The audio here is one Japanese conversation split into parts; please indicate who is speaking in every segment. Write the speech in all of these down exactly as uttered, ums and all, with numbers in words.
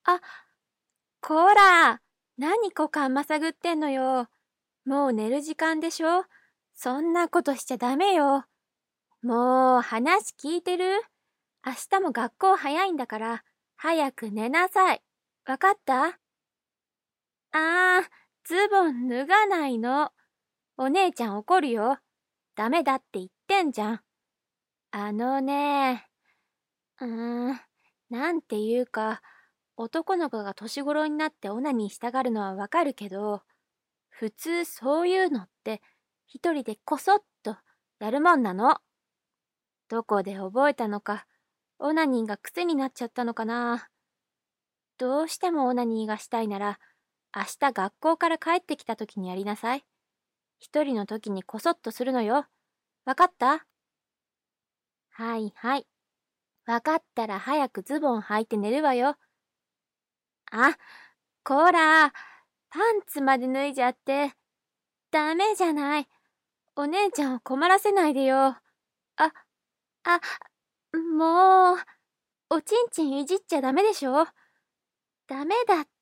Speaker 1: あ、こら、何股間まさぐってんのよ。もう寝る時間でしょ。そんなことしちゃダメよ。もう話聞いてる？明日も学校早いんだから、早く寝なさい。わかった？あー、ズボン脱がないの。お姉ちゃん怒るよ。ダメだって言ってんじゃん。あのね、うーん、なんていうか、男の子が年頃になってオナニーしたがるのはわかるけど、普通そういうのって一人でこそっとやるもんなの。どこで覚えたのか、オナニーが癖になっちゃったのかな。どうしてもオナニーがしたいなら、明日学校から帰ってきた時にやりなさい。一人の時にこそっとするのよ。わかった？はいはい。わかったら早くズボン履いて寝るわよ。あ、こら、パンツまで脱いじゃって。ダメじゃない。お姉ちゃんを困らせないでよ。あ、あ、もう、おちんちんいじっちゃダメでしょ。ダメだって。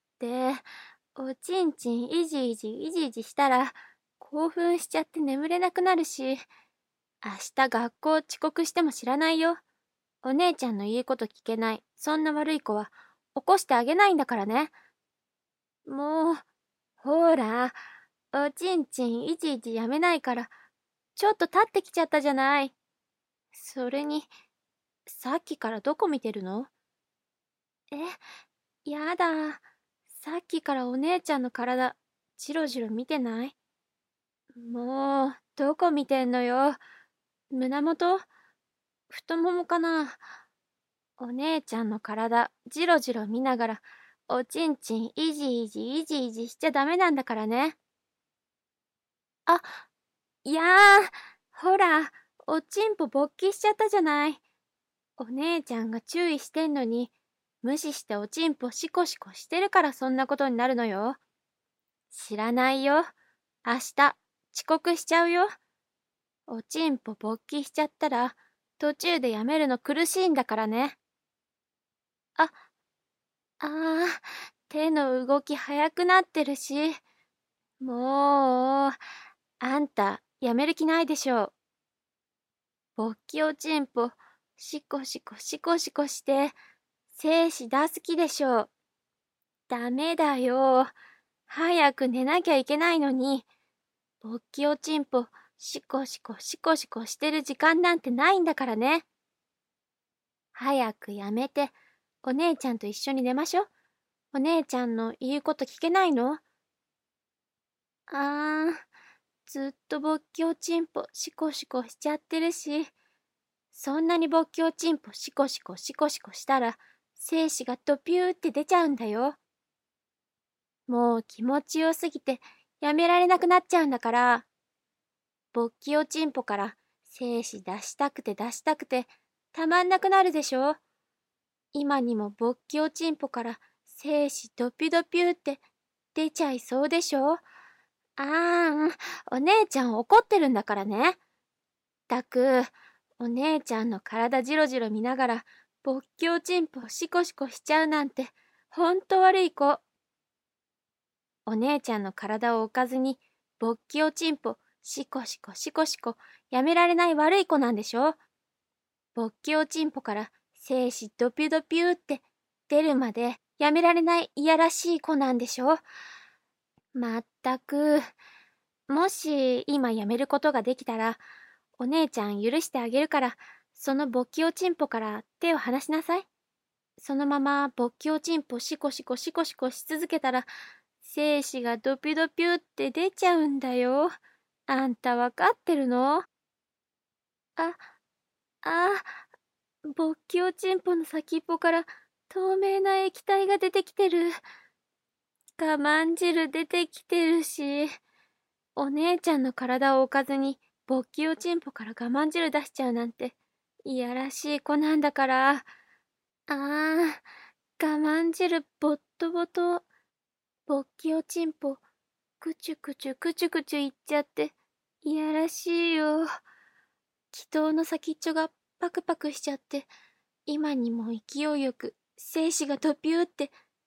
Speaker 1: おちんちんいじいじいじいじしたら、興奮しちゃって眠れなくなるし、明日学校遅刻しても知らないよ。お姉ちゃんの言うこと聞けない、そんな悪い子は起こしてあげないんだからね。もう、ほら、おちんちんいちいちやめないから、ちょっと立ってきちゃったじゃない。それに、さっきからどこ見てるの？え、やだ。さっきからお姉ちゃんの体、じろじろ見てない？もう、どこ見てんのよ。胸元？太ももかな。お姉ちゃんの体、じろじろ見ながら、おちんちんいじいじいじいじしちゃダメなんだからね。あ、いやー、ほら、おちんぽ勃起しちゃったじゃない。お姉ちゃんが注意してんのに、無視しておちんぽシコシコしてるからそんなことになるのよ。知らないよ。明日、遅刻しちゃうよ。おちんぽ勃起しちゃったら、途中でやめるの苦しいんだからね。あ、あー、手の動き早くなってるし。もう、あんた、やめる気ないでしょう。勃起おちんぽ、シコシコシコシコして、精子出す気でしょう。ダメだよ。早く寝なきゃいけないのに、勃起おちんぽ、シコシコシコシコしてる時間なんてないんだからね。早くやめて、お姉ちゃんと一緒に寝ましょ。お姉ちゃんの言うこと聞けないの？あー、ずっと勃起おちんぽシコシコしちゃってるし、そんなに勃起おちんぽシコシコシコシコしたら、精子がドピューって出ちゃうんだよ。もう気持ちよすぎてやめられなくなっちゃうんだから。勃起おちんぽから精子出したくて出したくてたまんなくなるでしょ。今にも勃起おちんぽから精子ドピュドピュって出ちゃいそうでしょ。あーん、お姉ちゃん怒ってるんだからね。ったく、お姉ちゃんの体じろじろ見ながら勃起おちんぽシコシコしちゃうなんてほんと悪い子。お姉ちゃんの体を置かずに勃起おちんぽシコシコシコシコやめられない悪い子なんでしょ。勃起おちんぽから精子ドピュドピュって出るまでやめられないいやらしい子なんでしょ。まったく、もし今やめることができたら、お姉ちゃん許してあげるから、その勃起おちんぽから手を離しなさい。そのまま勃起おちんぽシコシコシコシコし続けたら、精子がドピュドピュって出ちゃうんだよ。あんたわかってるの？あ、あ、勃起おちんぽの先っぽから透明な液体が出てきてる。我慢汁出てきてるし、お姉ちゃんの体を置かずに勃起おちんぽから我慢汁出しちゃうなんて、いやらしい子なんだから。ああ、我慢汁ボットボト。勃起おちんぽ、くちゅくちゅくちゅくちゅいっちゃって、いやらしいよ。気筒の先っちょがパクパクしちゃって、今にも勢いよく精子がドピューって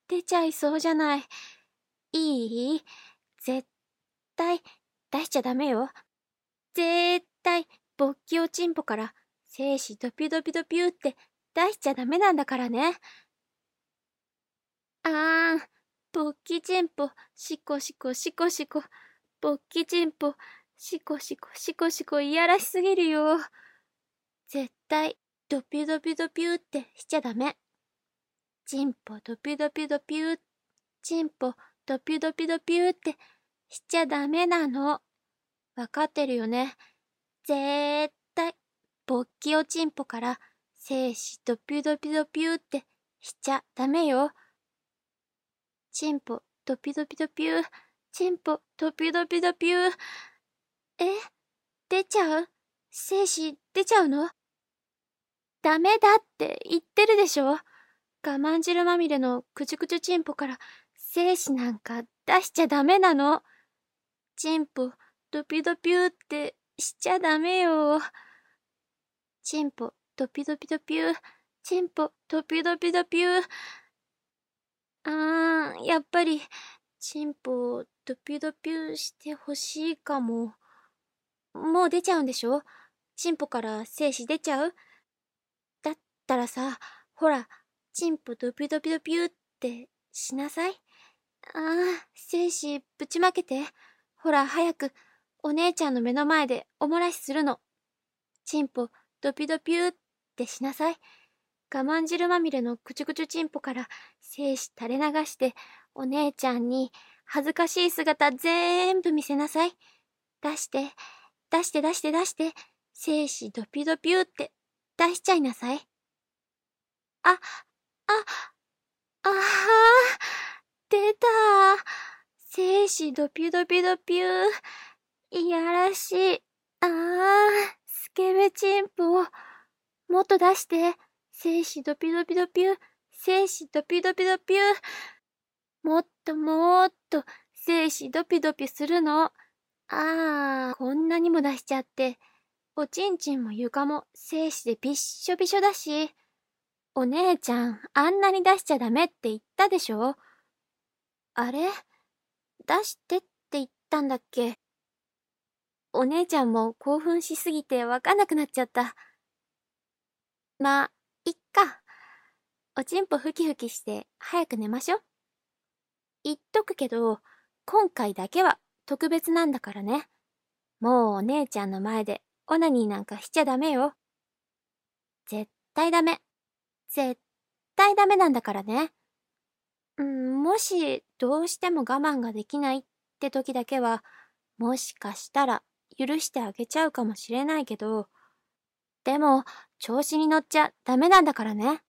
Speaker 1: 出ちゃいそうじゃない。いい？絶対出しちゃダメよ。絶対勃起おちんぽから精子ドピュドピュドピュって出しちゃダメなんだからね。あーん、勃起ちんぽ、シコシコシコシコ、勃起ちんぽ、シコシコシコシコいやらしすぎるよ。絶対ドピュドピュドピュってしちゃダメ。チンポドピュドピュドピュー、チンポドピュドピュドピューってしちゃダメなの。わかってるよね。絶対勃起おちんぽから精子ドピュドピュドピューってしちゃダメよ。チンポドピュドピュドピュー、チンポドピュドピュドピュー。え、出ちゃう？精子出ちゃうの？ダメだって言ってるでしょ。我慢汁まみれのくちゅくちゅチンポから精子なんか出しちゃダメなの。チンポドピドピューってしちゃダメよ。チンポドピドピドピュー、チンポドピドピドピュー。あー、やっぱりチンポドピドピューしてほしいかも。もう出ちゃうんでしょ？チンポから精子出ちゃう？だったらさ、ほら、チンポドピドピドピューってしなさい。ああ、精子ぶちまけて。ほら、早く、お姉ちゃんの目の前でおもらしするの。チンポドピドピューってしなさい。我慢汁まみれのくちゅくちゅチンポから精子垂れ流して、お姉ちゃんに恥ずかしい姿ぜーんぶ見せなさい。出して、出して出して出して、精子ドピドピューって出しちゃいなさい。あ、あ、あはー、出たー。精子ドピュドピドピュー。いやらしい。あー、スケベチンポ。もっと出して。精子ドピドピドピュー。精子ドピドピドピュー。もっともっと精子ドピドピするの。あー、こんなにも出しちゃって。おちんちんも床も精子でびっしょびしょだし。お姉ちゃん、あんなに出しちゃダメって言ったでしょ？あれ？出してって言ったんだっけ？お姉ちゃんも興奮しすぎてわかんなくなっちゃった。まあ、いっか。おちんぽふきふきして早く寝ましょ。言っとくけど、今回だけは特別なんだからね。もうお姉ちゃんの前でオナニーなんかしちゃダメよ。絶対ダメ。絶対ダメなんだからね。うん、もしどうしても我慢ができないって時だけは、もしかしたら許してあげちゃうかもしれないけど、でも調子に乗っちゃダメなんだからね。